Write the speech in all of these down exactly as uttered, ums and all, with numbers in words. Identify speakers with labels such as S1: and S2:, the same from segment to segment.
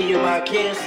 S1: you my kiss.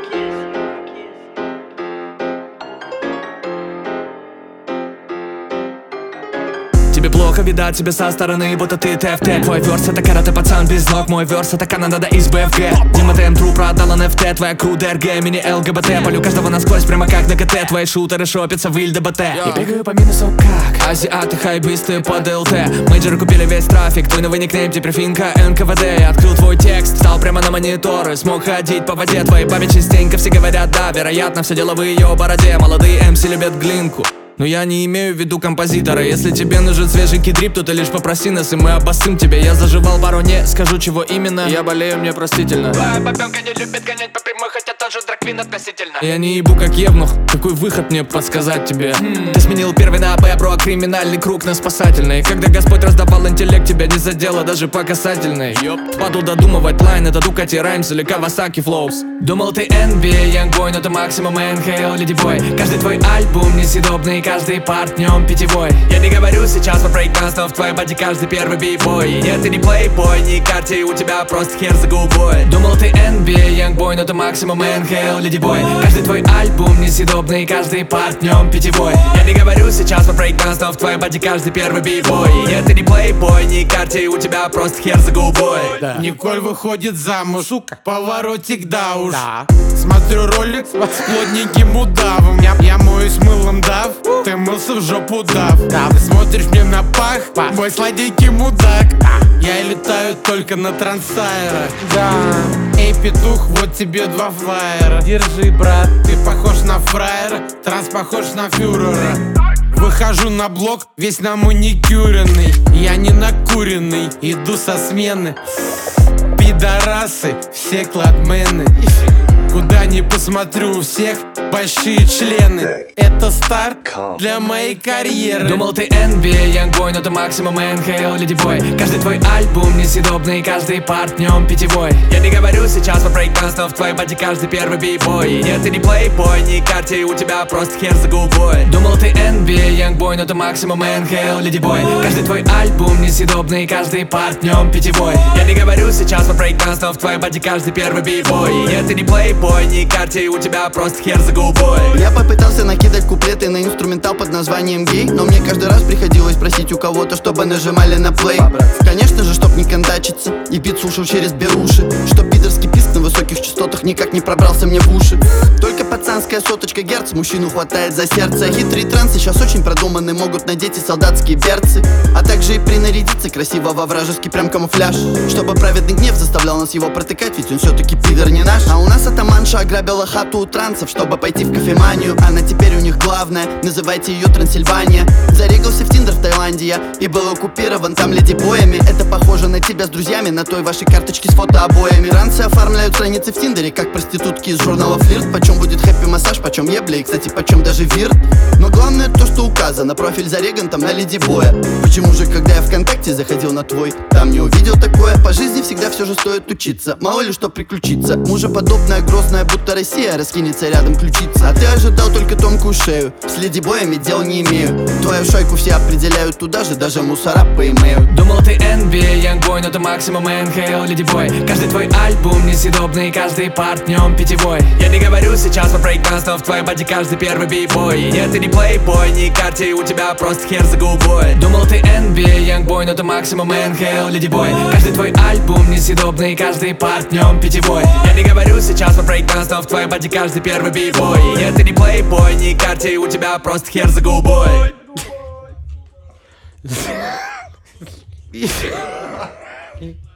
S2: Тебе плохо, видать тебя со стороны, будто ты ТФТ. Твой верс это карате пацан без ног, мой верс это Канада из БФГ. Дима ТМ-тру продал эн эф ти, твоя кру ДРГ, мини ЛГБТ. Полю каждого насквозь, прямо как на КТ. Твои шутеры шопятся в ИЛДБТ. Я бегаю по минусу как азиаты, хайбисты под ЛТ. Мейджеры купили весь трафик, твой новый никнейм теперь финка эн ка вэ дэ. Я открыл твой текст, стал прямо на мониторы, смог ходить по воде. Твоей бабе частенько все говорят да, вероятно все дело в ее бороде. Молодые эм си любят глинку, но я не имею в виду композитора. Если тебе нужен свежий кидрип, то ты лишь попроси нас, и мы обоссым тебе. Я заживал пару, не скажу чего именно. Я болею, мне простительно.
S3: Твоя бабенка не любит гонять по прямой, хотя тоже драквин относительно.
S2: Я не ебу как евнух, какой выход мне подсказать тебе? hmm. Ты сменил первый на Б, бро, криминальный круг на спасательный. Когда Господь раздавал интеллект, тебя не задело даже по касательной. Паду додумывать лайн, это Дукати Раймс или Кавасаки Флоус. Думал ты эн би эй, Youngboy, но ты максимум эн ха эл, Леди Бой. Каждый твой альбом несъедобный, каждый парт в нем питьевой. Я не говорю сейчас про брейкданс, но в твоей боди каждый первый бибой. Нет, ты не плейбой, не карте, у тебя просто хер за губой. Думал ты эн би эй, Youngboy, но ты максимум эн ха эл, Леди Бой. Каждый твой альбом несъедобный, каждый парт в нем питьевой. Я не говорю сейчас про брейкданс, но в твоей боди каждый первый бибой. Нет, ты не плейбой, не карте, у тебя просто хер за губой.
S4: Да. Николь выходит замуж, сука, поворотик да уж. Да. Смотрю ролик с плотненьким удавом. Я, я моюсь мылом дав, ты мылся в жопу дав. Да. Ты смотришь мне на пах, пах. Мой сладенький мудак. Да. Я летаю только на трансайрах. Да. Эй, петух, вот тебе два флайера. Держи, брат, ты похож на фраера, транс похож на фюрера. Выхожу на блок, весь на маникюренный. Я не накуренный, иду со смены. Пидорасы, все кладмены. Куда ни посмотрю, у всех большие члены. Это старт для моей карьеры.
S2: Думал ты эн би эй, Youngboy, но ты максимум эн ха эл, Леди Бой. Каждый твой альбом несъедобный, каждый парт в нем питьевой. Я не говорю сейчас про брейкданс, но в твоей боди каждый первый бибой. Нет, ты не плейбой, не карте, у тебя просто хер за губой. Думал ты эн би эй, Youngboy, но ты максимум эн ха эл, Леди Бой. Каждый твой альбом несъедобный, каждый парт в нем питьевой. Я не говорю сейчас про брейкданс, но в твоей боди каждый первый бибой. Нет, ты не плейбой, Бой, не карте, у тебя просто хер за губой.
S5: Я попытался накидать куплеты на инструментал под названием гей, но мне каждый раз приходилось просить у кого-то, чтобы нажимали на плей. Конечно же, чтоб не контачиться и бит слушал через беруши, чтоб пидорский писк на высоких частотах никак не пробрался мне в уши. Только пацанская соточка герц мужчину хватает за сердце. Хитрые трансы сейчас очень продуманы, могут надеть и солдатские берцы, а также и принарядиться красиво во вражеский прям камуфляж, чтобы праведный гнев заставлял нас его протыкать, ведь он все-таки пидор не наш. А у нас атаманша ограбила хату у трансов, чтобы пойти в кофеманию. Она теперь у них главная, называйте ее Трансильвания. Зарегался в Тиндер в Таиланде я и был оккупирован там леди боями. Это похоже на тебя с друзьями, на той вашей карточке с фотообоями. Трансы оформляют страницы в Тиндере, как проститутки из журнала Флирт. Почем будет хэппи-массаж, почем ебля и, кстати, почем даже вирт. Но главное то, что указано, профиль зареган там на леди боя. Почему же, когда я ВКонтакте заходил на твой, там не увидел такое? По жизни всегда все же стоит учиться, мало ли что приключится. Мужеподобная, грозная, будто Россия раскинется рядом ключица. А ты ожидал только тонкую шею, с леди боями дел не имею. Твою шайку все определяют туда же, даже мусора по имею.
S2: Думал ты эн би эй, Youngboy, но ты максимум эн ха эл, Леди Бой. Каждый твой альбом несъедобный, каждый парт в нем питьевой. Я не говорю сейчас про брейкданс, но в твоей боди каждый первый бибой. Нет, ты не плейбой, не карте, у тебя просто хер за губой. Думал ты эн би эй, Youngboy, но ты максимум эн ха эл, Леди Бой. Каждый твой альбом несъедобный, каждый парт в нем питьевой. Я не говорю сейчас про брейкданс, но в твоей боди каждый первый бибой. Нет, ты не плейбой, не карте, у тебя просто хер за губой.
S4: Yeah.